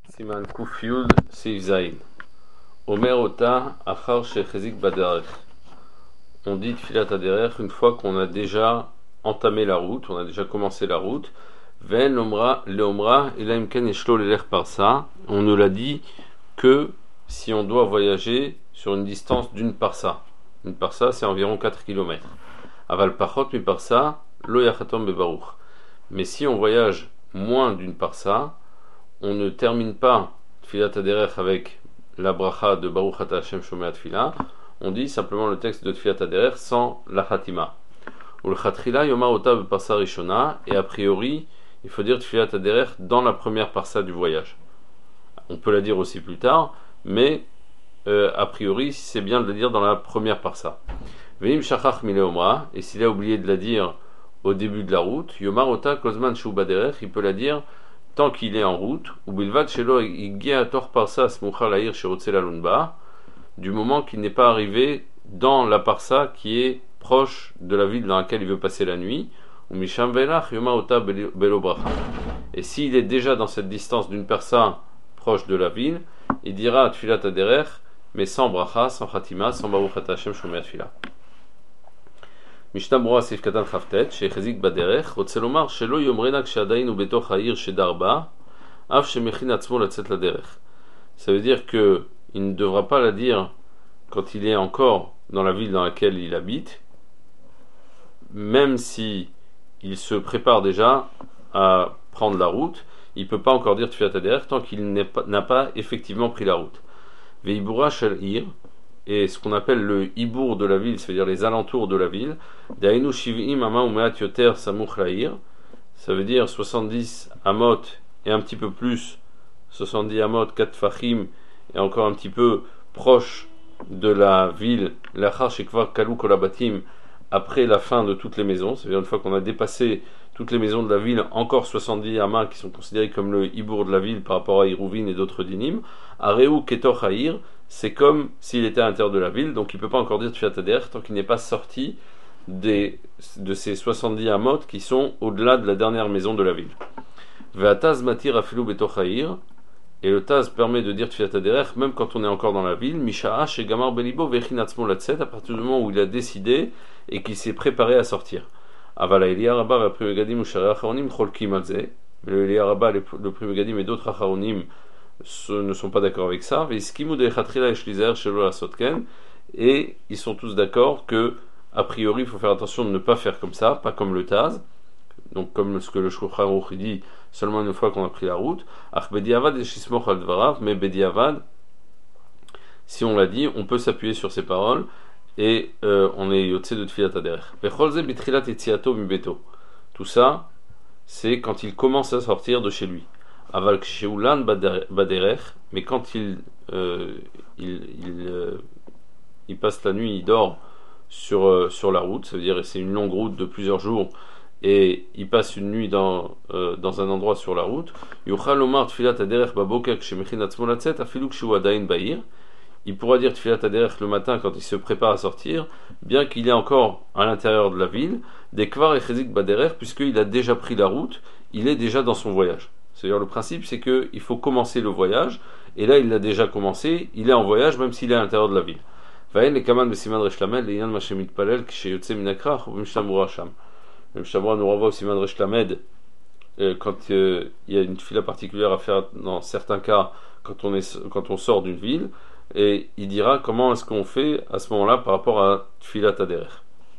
Siman Kuf Yud Seif Zayin. Omer Ota Achar Shechezik Baderech. On dit Tfilat Haderech une fois qu'on a déjà entamé la route, on a déjà commencé la route. Ven Leomra Elaim Ken Eshlo Leler Parsa. On ne l'a dit que si on doit voyager sur une distance d'une parsa. Une parsa, c'est environ 4 km. Aval Pachot Mi Parsa, Lo Yachatom Bebaruch. Mais si on voyage moins d'une parsa, on ne termine pas Tfilat Haderech avec la bracha de Baruch Ata Hashem Shomei Tfilah. On dit simplement le texte de Tfilat Haderech sans la Khatima. Ou le Khatrila Yoma Ota Beparsa Rishona. Et a priori, il faut dire Tfilat Haderech dans la première parsa du voyage. On peut la dire aussi plus tard, mais a priori, c'est bien de la dire dans la première parsa. Veim Shachach Mileomra. Et s'il a oublié de la dire au début de la route, Yomar Ota Kozman Shu Baderech, il peut la dire tant qu'il est en route, ou bilvad shelo igiator parsa smucha laïr shirotse lalunba, du moment qu'il n'est pas arrivé dans la parsa qui est proche de la ville dans laquelle il veut passer la nuit, ou misham velach yoma ota belo bracha. Et s'il est déjà dans cette distance d'une parsa proche de la ville, il dira tfilat haderech, mais sans bracha, sans khatima, sans baruch ata Hashem shomei tfilah. משנה ברורה סעיף קטן כ"ט שהחזיק בדרך רוצה לומר שלא יאמרנה כשעדיין הוא בתוך העיר שדר בה אף שמכין עצמו לצאת לדרך. Ça veut dire que il ne devra pas la dire quand il est encore dans la ville dans laquelle il habite, même si il se prépare déjà à prendre la route, il ne peut pas encore dire Tfilat Haderech tant qu'il n'a pas effectivement pris la route. Veibura shel ir, et ce qu'on appelle le hibour de la ville, c'est-à-dire les alentours de la ville, Dainu Shiv'im Ama Umeat Yoter Samuch La'ir, ça veut dire 70 amot et un petit peu plus, 70 amot, 4 fachim, et encore un petit peu proche de la ville, Lachar Shekvar Kalu Kolabatim, après la fin de toutes les maisons, c'est-à-dire une fois qu'on a dépassé toutes les maisons de la ville, encore 70 amas qui sont considérés comme le hibour de la ville par rapport à Irouvin et d'autres dinim, Areu Ketor Ha'ir, c'est comme s'il était à l'intérieur de la ville, donc il ne peut pas encore dire Tfilat Haderech tant qu'il n'est pas sorti de ces 70 amot qui sont au-delà de la dernière maison de la ville. Ve'ataz matir afilu betoch ha'ir, et le taz permet de dire Tfilat Haderech même quand on est encore dans la ville, misha'a shegamar belibo ve'chin atzmo latzet, à partir du moment où il a décidé et qu'il s'est préparé à sortir. Aval ha'Eliya Rabba ve'Pri Megadim u'Sharei Acharonim cholkim al zeh, mais le Eliya Rabba, le Pri Megadim et d'autres Acharonim ne sont pas d'accord avec ça, et ils sont tous d'accord que a priori il faut faire attention de ne pas faire comme ça, pas comme le Taz, donc comme ce que le Shulchan Aruch dit seulement une fois qu'on a pris la route, mais Bediavad, si on l'a dit, on peut s'appuyer sur ces paroles et on est yotse de Tfilat Haderech. Tout ça, c'est quand il commence à sortir de chez lui. Aval Ksheulan Baderech, mais quand il passe la nuit, il dort sur la route, ça veut dire c'est une longue route de plusieurs jours, et il passe une nuit dans un endroit sur la route. Yuchal Omar Tfilat Haderech Baboker Kshemechin Atzmo Latzet Afilu Kshu Adain Bair. Il pourra dire Tfilat Haderech le matin quand il se prépare à sortir, bien qu'il est encore à l'intérieur de la ville, des Kvar et Chezik Baderech, puisqu'il a déjà pris la route, il est déjà dans son voyage. C'est-à-dire le principe, c'est qu'il faut commencer le voyage, et là il l'a déjà commencé, il est en voyage même s'il est à l'intérieur de la ville. Vayen les kaman de Siman Resh Lamed, les yan mashemit palel, kisheyotse minakrach, ou bimshtamura sham. Le Mishtamura nous renvoie au Siman Resh Lamed, quand il y a une fila particulière à faire dans certains cas, quand on sort d'une ville, et il dira comment est-ce qu'on fait à ce moment-là par rapport à Tfilat Haderech.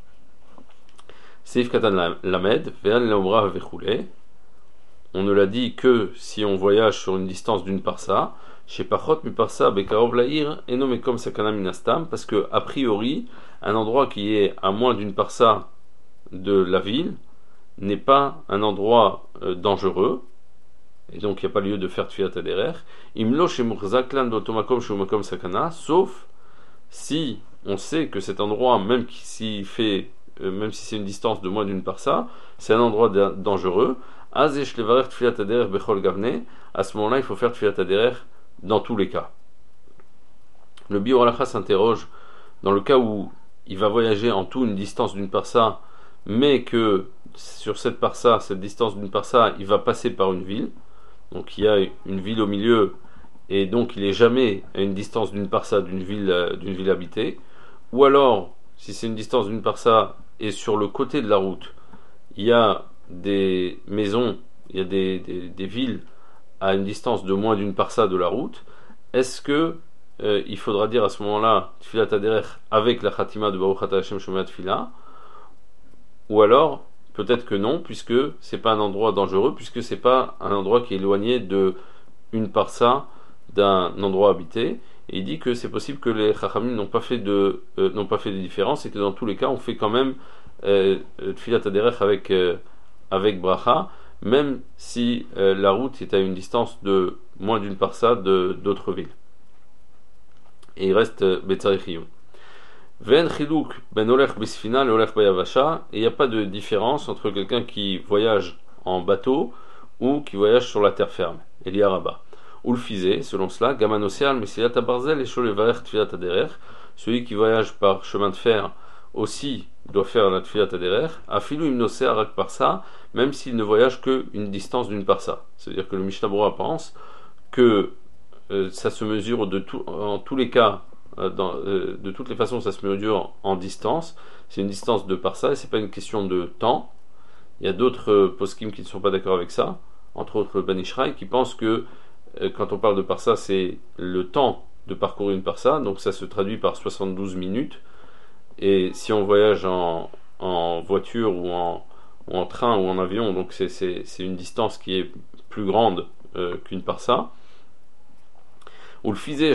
Seif Katan Lamed, Ve'an Leomra Vechule. On ne l'a dit que si on voyage sur une distance d'une parsa, chez Pachot mi parsa bekarov laïr et nommé comme sakana minastam, parce que a priori un endroit qui est à moins d'une parsa de la ville n'est pas un endroit dangereux, et donc il n'y a pas lieu de faire Tfilat Haderech. Imlo chez Murzaklan dotomakom shumakom sakana, sauf si on sait que cet endroit, même si c'est une distance de moins d'une parsa, c'est un endroit dangereux. À ce moment-là, il faut faire Tfilat Haderech dans tous les cas. Le Biur Halacha s'interroge dans le cas où il va voyager en tout une distance d'une parsa, mais que sur cette parsa, cette distance d'une parsa, il va passer par une ville. donc il y a une ville au milieu, et donc il est jamais à une distance d'une parsa d'une ville habitée, ou alors, si c'est une distance d'une parsa, et sur le côté de la route, il y a des maisons, il y a des villes à une distance de moins d'une parsa de la route, est-ce que il faudra dire à ce moment-là Tfilat Haderech avec la Khatima de Baruch Ata Hashem Shomea Tfila, ou alors peut-être que non, puisque c'est pas un endroit dangereux, puisque c'est pas un endroit qui est éloigné de une parsa d'un endroit habité. Et il dit que c'est possible que les Chachamim n'ont pas fait de différence, et que dans tous les cas on fait quand même Tfilat Haderech avec bracha, même si la route est à une distance de moins d'une parsa d'autres villes. Et il reste Betzarich Iyun. Ven chiluk ben olech bisfina le olech bayavasha, et il n'y a pas de différence entre quelqu'un qui voyage en bateau ou qui voyage sur la terre ferme. Elia Rabba. Ou le fizé, selon cela, gamanoseal mesilat barzel et sholevarech tfilat haderer, celui qui voyage par chemin de fer aussi doit faire la tfilat haderer, afilu imnosé arak parsa, même s'il ne voyage qu'une distance d'une parsa. C'est-à-dire que le Mishnah Berurah pense que ça se mesure en tous les cas, de toutes les façons, ça se mesure en distance. C'est une distance de parsa et c'est pas une question de temps. Il y a d'autres poskim qui ne sont pas d'accord avec ça, entre autres le Ben Ishraï, qui pense que quand on parle de parsa, c'est le temps de parcourir une parsa, donc ça se traduit par 72 minutes. Et si on voyage en voiture ou en train ou en avion, donc c'est une distance qui est plus grande qu'une parsa. D'après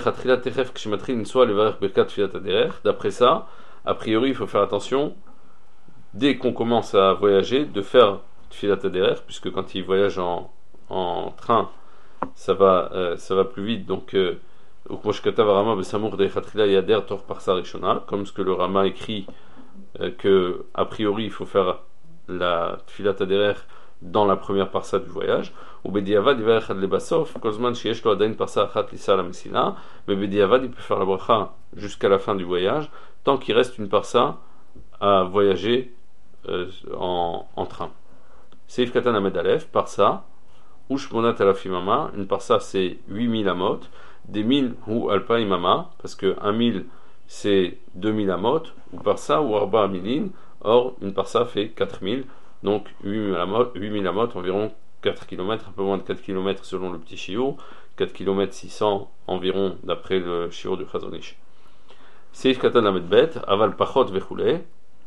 ça, a priori, il faut faire attention, dès qu'on commence à voyager, de faire Tfilat Haderech, puisque quand il voyage en train, ça va plus vite. Donc, comme ce que le Rama écrit, que a priori, il faut faire la Tfilat Haderech dans la première parsa du voyage. Ou Bediavad, il va être le basof, Kozman Shiesh lo Adain parsa achat lissa la Messina, mais Bediavad, il peut faire la bracha jusqu'à la fin du voyage, tant qu'il reste une parsa à voyager en train. Seif Katan Amed Aleph, parsa, Ushmonat Alafimama, une parsa c'est 8000 amot, des 1000 ou Alpa Imama, parce que 1000 c'est 2000 amot, ou parsa ou Arba Amilin, or une parsa fait 4000. Donc 8000 amot, environ 4 km, un peu moins de 4 km selon le petit shiur, 4 km 600 environ d'après le shiur du Chazon Ish. Seif Katan Lamed Bet, Aval Pachot Vechule,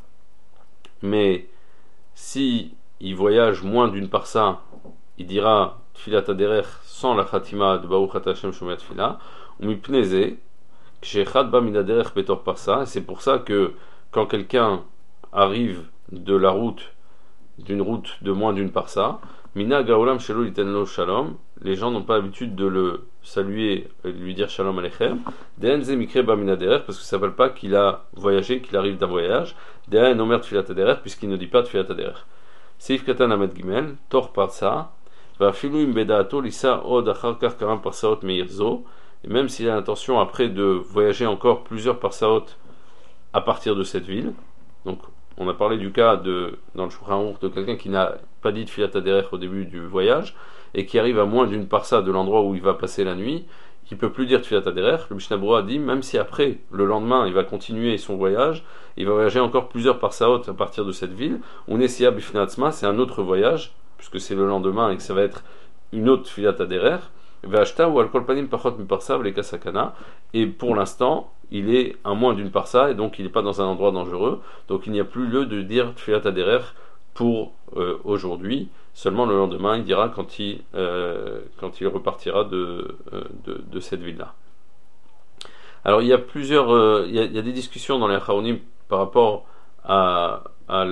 mais si il voyage moins d'une parsa, il dira Tfilat Haderech sans la Khatima de Baruch Ata Hashem Shomea Tfila, ou Mipneze, Kshechad Ba Min Haderech Betor Parsa, et c'est pour ça que quand quelqu'un arrive de la route, d'une route de moins d'une parsa, Mina Gaolam Shelo Litenlo Shalom, les gens n'ont pas l'habitude de le saluer et de lui dire Shalom Alechem, De'en Ze Mikre Ba Min Haderech, parce que ça ne s'appelle pas qu'il a voyagé, qu'il arrive d'un voyage, De'en Omer Tfilat Haderech, puisqu'il ne dit pas Tfilat Haderech. Seif Katan Amed Gimel, Tor Parsa, Va Filu Im Bedaato Lisa Od Achar Kar Karam Parsaot Meirzo, et même s'il a l'intention après de voyager encore plusieurs parsaot à partir de cette ville, donc on a parlé du cas dans le Shulchan Aruch de quelqu'un qui n'a pas dit de Tfilat Haderech au début du voyage et qui arrive à moins d'une parsa de l'endroit où il va passer la nuit, qui ne peut plus dire Tfilat Haderech. Le Mishnah Berurah dit, même si après, le lendemain, il va continuer son voyage, il va voyager encore plusieurs parsaot à partir de cette ville. Unesia Bifnei Atzma, c'est un autre voyage, puisque c'est le lendemain et que ça va être une autre Tfilat Haderech. Ve'ashta ou al-kol panim pachot mi parsa v'leka sakana, et pour l'instant il est à moins d'une parsa et donc il n'est pas dans un endroit dangereux, donc il n'y a plus lieu de dire Tfilat Haderech pour aujourd'hui, seulement le lendemain il dira quand il repartira de cette ville là. Alors il y a plusieurs il y a des discussions dans les Acharonim par rapport à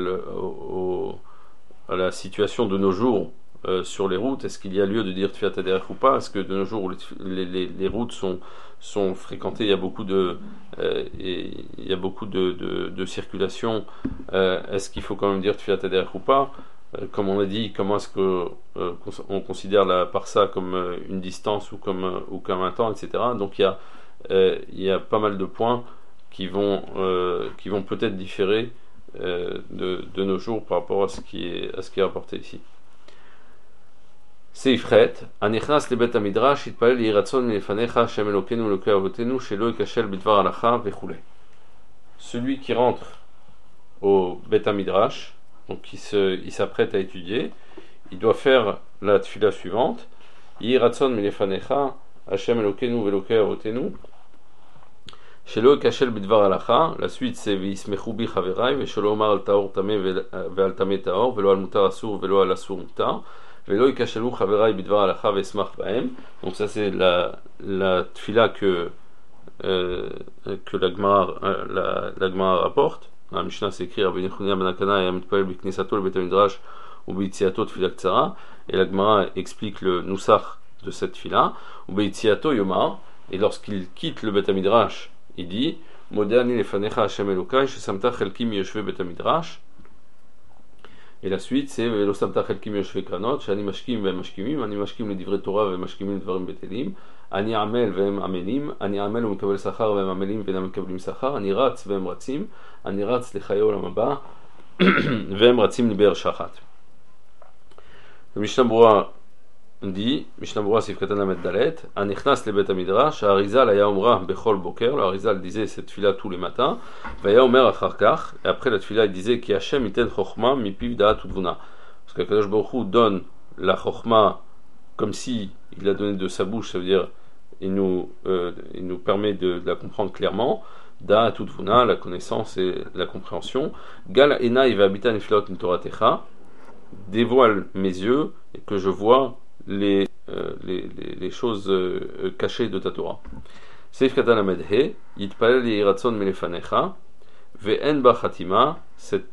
la situation de nos jours sur les routes. Est-ce qu'il y a lieu de dire Tfilat Haderech ou pas? Est-ce que de nos jours où les routes sont fréquentées, il y a beaucoup de circulation, est-ce qu'il faut quand même dire Tfilat Haderech ou pas? Comme on a dit, comment est-ce qu'on considère la parsa comme une distance ou comme un temps, etc. Donc il y a pas mal de points qui vont peut-être différer de nos jours par rapport à ce qui est rapporté ici. Seifret, Anichnas le Bet Midrash, Itpalel Yiratzon Milefanecha, Hashem Elokeinu Elokei Avotenu, Shelo Yikashel Bidvar Halacha, Vechule. Celui qui rentre au Bet Midrash, donc il s'apprête à étudier, il doit faire la tfila suivante, Yiratzon Milefanecha, Hashem Elokeinu Elokei Avotenu, Shelo Yikashel Bidvar Halacha. La suite c'est V'yismechu bi Chaverai, Veshelo Omar al Taor Tameh ve'al Tameh Taor, Velo al Mutar Asur, Velo al Asur Mutar. Donc ça c'est la tfila que la Gemara rapporte. La Mishnah c'est écrit Rabbi Yehuda ben Akana et Mitpalel b'knesato le Bet Midrash ou b'yitziato tfila ktsara, et la Gemara explique le nusach de cette tfila. Ou b'yitziato yomar, et lorsqu'il quitte le Bet Midrash il dit Modani lefanecha Hashem Elokai shesamta chelki miyoshvei Bet Midrash. Et la suite c'est Velo samta chelkim yoshvei kranot, shani mashkim ve mashkimim, ani mashkim le divrei Torah ve mashkimim le dvarim betelim, ani amel ve em amelim, ani amel u mekabel sachar ve em amelim ve em mekablim sachar, ani ratz ve em ratzim, ani ratz lechaye olam haba ve em ratzim liber shachat. Le Mishnah Berurah dit, Mishnah Berurah sif katan lamed dalet, anichnas le bet midrash, Arizal aya omra bechol boker, le Arizal disait cette tfila tous les matins, vaya omer achar kach, et après la tfila il disait ki Hashem iten chokhma mi piv da'at utvuna, parce que Kadosh Baruch Hu donne la chokhma comme si il l'a donné de sa bouche, ça veut dire il nous permet de la comprendre clairement, da'at utvuna, la connaissance et la compréhension, gal enai ve'abitan niflot mitoratecha, dévoile mes yeux et que je vois les choses cachées de ta Torah. Seif katan lamed he, yitpalel yiratzon melefanecha, ve'en ba chatima. Cette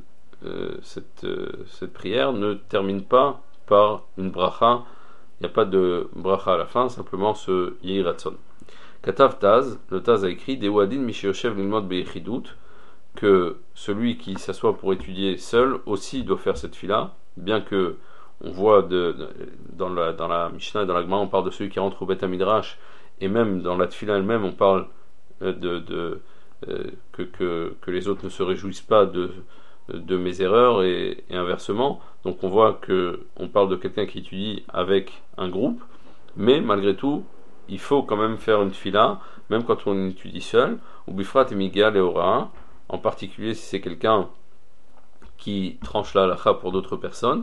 prière ne termine pas par une bracha, il n'y a pas de bracha à la fin, simplement ce yiratzon. Katav Taz, le Taz a écrit Dewadin mishiyoshev lilmod beyechidut, que celui qui s'assoit pour étudier seul aussi doit faire cette fila, bien que on voit dans la Mishnah et dans la Gemara on parle de celui qui rentre au Bet Midrash, et même dans la tfila elle-même on parle que les autres ne se réjouissent pas de mes erreurs et inversement, donc on voit que on parle de quelqu'un qui étudie avec un groupe, mais malgré tout il faut quand même faire une tfila même quand on étudie seul, ou bifrat et migal et ora, en particulier si c'est quelqu'un qui tranche la halacha pour d'autres personnes.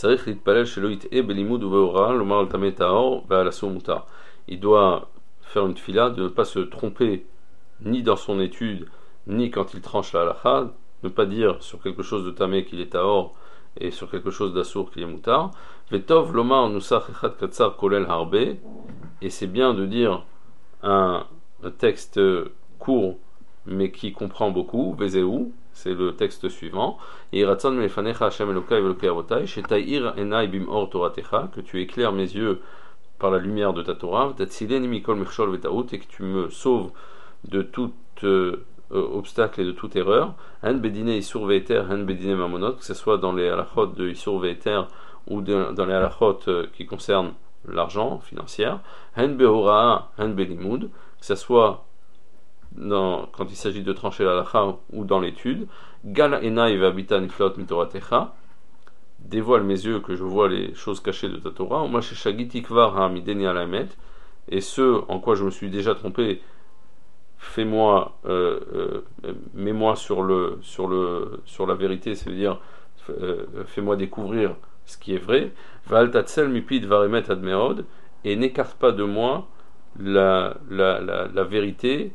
Il doit faire une tfila de ne pas se tromper ni dans son étude ni quand il tranche la halacha, ne pas dire sur quelque chose de tamé qu'il est taor et sur quelque chose d'assour qu'il est moutar. Vetov lomar nusach echad katsar kolel harbe, et c'est bien de dire un texte court mais qui comprend beaucoup. Vezeu, c'est le texte suivant. Que tu éclaires mes yeux par la lumière de ta Torah, et que tu me sauves de tout obstacle et de toute erreur. Que ce soit dans les halachot de Isur Ve'eter ou dans les halachot qui concernent l'argent, financière. Que ce soit quand il s'agit de trancher la halakha ou dans l'étude. Gal enai ve'abita niflot mitoratecha, dévoile mes yeux que je vois les choses cachées de ta Torah. Uma sheshagiti kvar ha'amideni ala emet, et ce en quoi je me suis déjà trompé, mets-moi sur la vérité, ça veut dire fais-moi découvrir ce qui est vrai. Va'al tatzel mipid varemet ad meod, et n'écarte pas de moi la vérité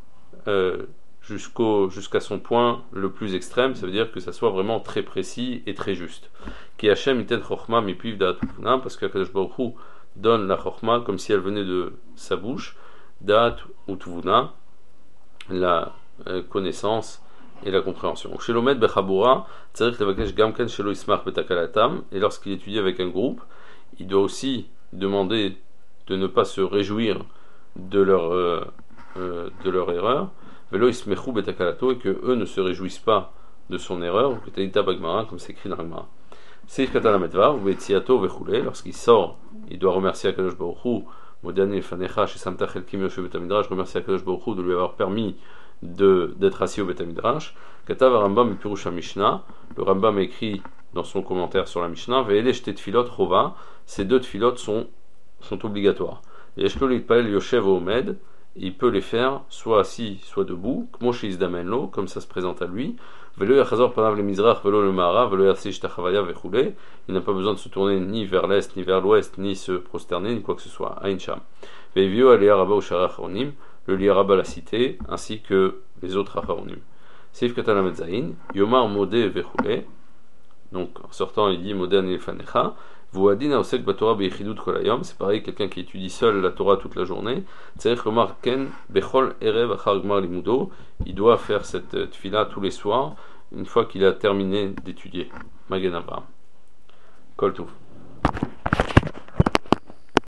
jusqu'à son point le plus extrême, ça veut dire que ça soit vraiment très précis et très juste. Ki Hashem iten chokhma mipiv da'at utvuna, parce que Kadosh Baruch Hu donne la chokhma comme si elle venait de sa bouche, da'at utvuna, la connaissance et la compréhension. Chez l'omed bechabura tzarich levakesh gamken shelo ismach betakalatam, et lorsqu'il étudie avec un groupe, il doit aussi demander de ne pas se réjouir de leur erreur, velo ismechu betakalato, et que eux ne se réjouissent pas de son erreur, comme c'est écrit dans la Gemara. Seif katan lamed-vav, ve'tziato vechule, lorsqu'il sort, il doit remercier Akadosh Baruch Hu, modani lefanecha shesamta chelkim yoshev bet midrash, remercier Akadosh Baruch Hu de lui avoir permis d'être assis au Bet Midrash. Katav Rambam et Pirush Mishnah, le Rambam écrit dans son commentaire sur la Mishnah, Ve'ele shte tfilot chova, ces 2 tfilot sont obligatoires. Et Eshkol Itpael Yoshev Omed, il peut les faire soit assis, soit debout, comme ça se présente à lui. Velo Yachazor Panav le Mizrach, Velo le Mahara, Velo Yasish Tachavaya Vechule. Il n'a pas besoin de se tourner ni vers l'est, ni vers l'ouest, ni se prosterner, ni quoi que ce soit. Ain Sham. Ve'evio Aliyah Rabba Usharach Onim, le Liyarabba l'a cité, ainsi que les autres Acharonim. Seif Katan Medzaïn, Yomar Modé Vechule. Donc en sortant, il dit Modé Anilfanecha. Vouadin Aosek Batora Beichidut Kolayom, c'est pareil, quelqu'un qui étudie seul la Torah toute la journée. Tzerich Lomar Ken Bechol Erev Achar Gmar Limudo, il doit faire cette tfila tous les soirs, une fois qu'il a terminé d'étudier. Magen Avraham. Kol Tuv.